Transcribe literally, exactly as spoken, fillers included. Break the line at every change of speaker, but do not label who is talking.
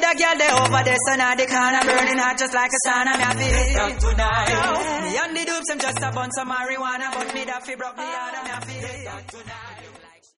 a girl they over there, so now the corner burning hot just like a sauna. Me have to hit that tonight. Me and the dupes, them just a bunch of marijuana, but me that fi broke the other. Me have to hit that tonight.